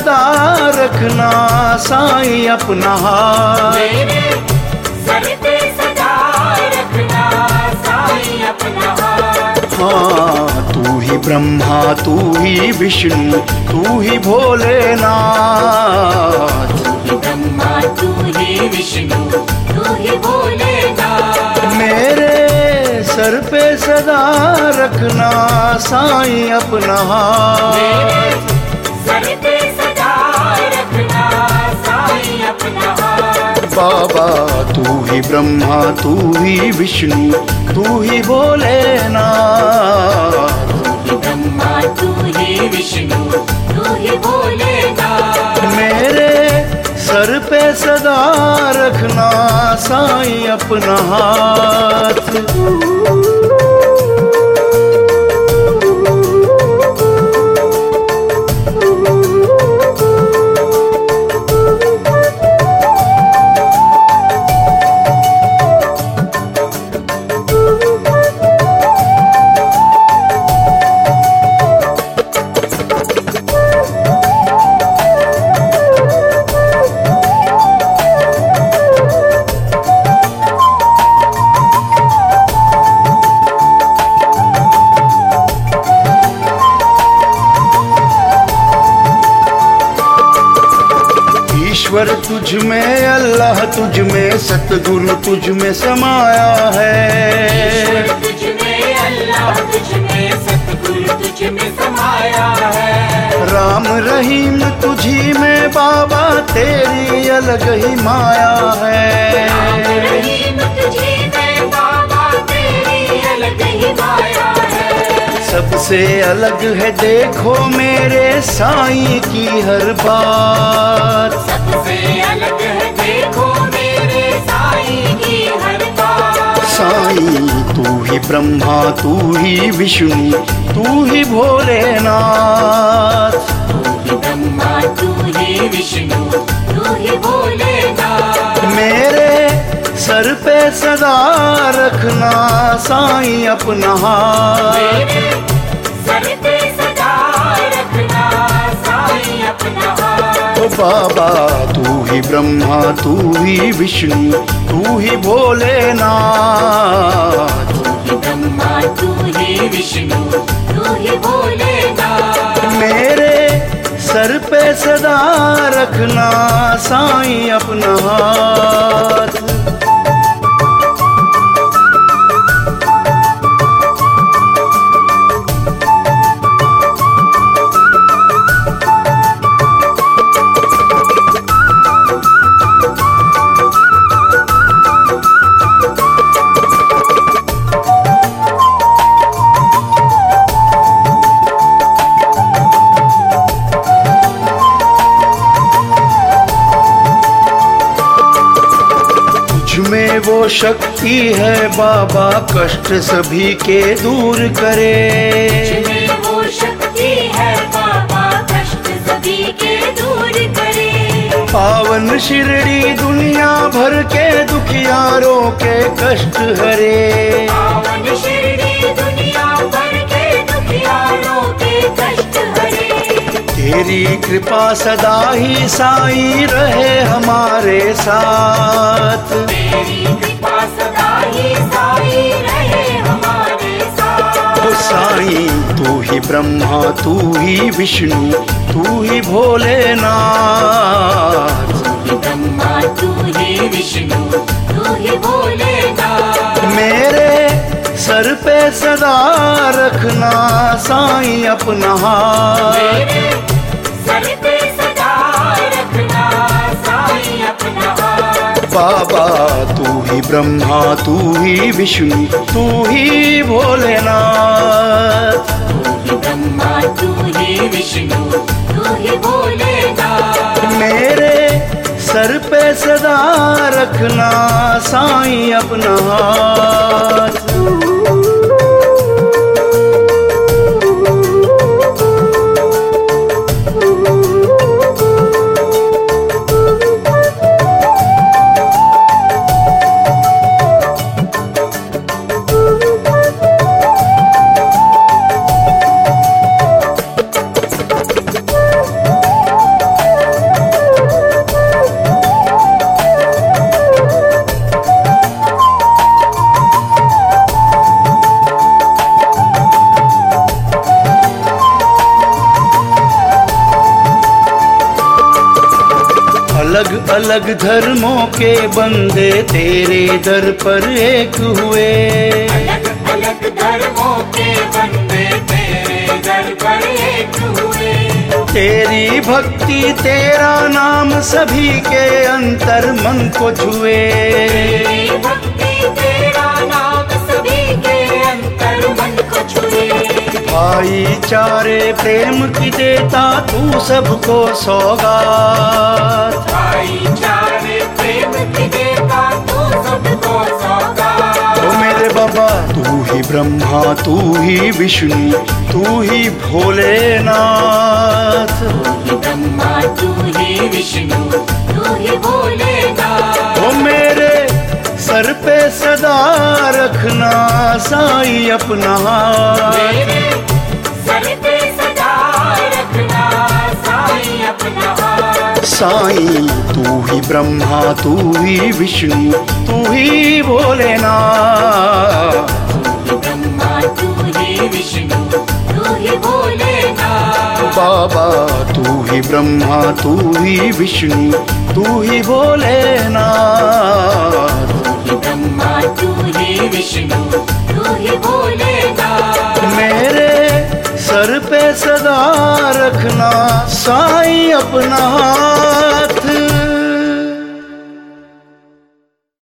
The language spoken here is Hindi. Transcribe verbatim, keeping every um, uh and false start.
सदा रखना साईं अपना हाथ। मेरे सर पे सदा रखना साईं अपना हाथ। हाँ तू ही ब्रह्मा तू ही विष्णु तू ही भोलेनाथ। तू ही ब्रह्मा तू ही विष्णु तू ही भोलेनाथ। मेरे सर पे सदा रखना साईं अपना हाथ। मेरे सर पे सदा रखना साईं अपना हाथ। बाबा तू ही ब्रह्मा तू ही विष्णु तू ही भोलेनाथ। तू ही ब्रह्मा तू ही विष्णु तू ही भोलेनाथ। मेरे सर पे सदा रखना साईं अपना हाथ। ईश्वर तुझ में अल्लाह तुझ में सतगुरु तुझ में समाया है। ईश्वर तुझ में अल्लाह तुझ में सतगुरु तुझ में समाया है। राम रहीम तुझी में बाबा तेरी अलग ही माया है। राम रहीम तुझी में बाबा तेरी अलग ही माया है। सबसे अलग है देखो मेरे साईं की हर बात। सबसे अलग है देखो मेरे साईं की हर बात। साईं तू ही ब्रह्मा तू ही विष्णु तू ही भोलेनाथ। तू ही ब्रह्मा तू ही विष्णु तू ही भोलेनाथ। मेरे सर पे सदा रखना साईं अपना हाथ। मेरे सर पे सदा रखना साईं अपना हाथ। ओ बाबा तू ही ब्रह्मा तू ही विष्णु तू ही भोलेनाथ। तू ही ब्रह्मा तू ही विष्णु तू ही भोलेनाथ। मेरे सर पे सदा रखना साईं अपना हाथ। में वो शक्ति है बाबा कष्ट सभी के दूर करे। में वो शक्ति है बाबा कष्ट सभी के दूर करे। पावन शिरडी दुनिया भर के दुखियारों के कष्ट हरे। पावन शिरडी दुनिया भर के दुखियारों के कष्ट हरे। तेरी कृपा सदा ही साईं रहे हमारे साथ। तेरी कृपा सदा ही साईं रहे हमारे साथ। ओ साईं तू ही ब्रह्मा तू ही विष्णु तू ही भोलेनाथ। तू ही ब्रह्मा तू ही विष्णु तू ही भोलेनाथ। मेरे सर पे सदा रखना साईं अपना हाथ। मेरे सर पे सदा रखना साईं अपना हाथ। बाबा तू ही ब्रह्मा तू ही विष्णु तू ही भोलेनाथ। तू ही ब्रह्मा तू ही विष्णु तू ही भोलेनाथ। मेरे सर पे सदा रखना साईं अपना हाथ। अलग अलग धर्मों के बंदे तेरे दर पर एक हुए। अलग अलग धर्मों के बंदे तेरे दर पर एक हुए। तेरी भक्ति तेरा नाम सभी के अंतर मन को छुए। तेरी भक्ति तेरा नाम सभी के अंतर मन को छुए। भाईचारे प्रेम की देता तू सबको सौगात। भाईचारे प्रेम की देता तू सबको सौगात। ओ मेरे बाबा तू ही ब्रह्मा तू ही विष्णु तू ही भोलेनाथ। तू ही ब्रह्मा तू ही विष्णु तू ही भोलेनाथ। ओ मेरे सर पे सदा रखना साईं अपना हाथ। मेरे सर पे सदा रखना साईं अपना हाथ। साईं तू ही ब्रह्मा तू ही विष्णु तू ही भोलेनाथ। तू ही ब्रह्मा तू ही विष्णु तू ही भोलेनाथ। बाबा तू ही ब्रह्मा तू ही विष्णु तू ही भोलेनाथ। तू ही ब्रह्मा तू ही विष्णु तू ही भोलेनाथ। मेरे सर पे सदा रखना साईं अपना हाथ।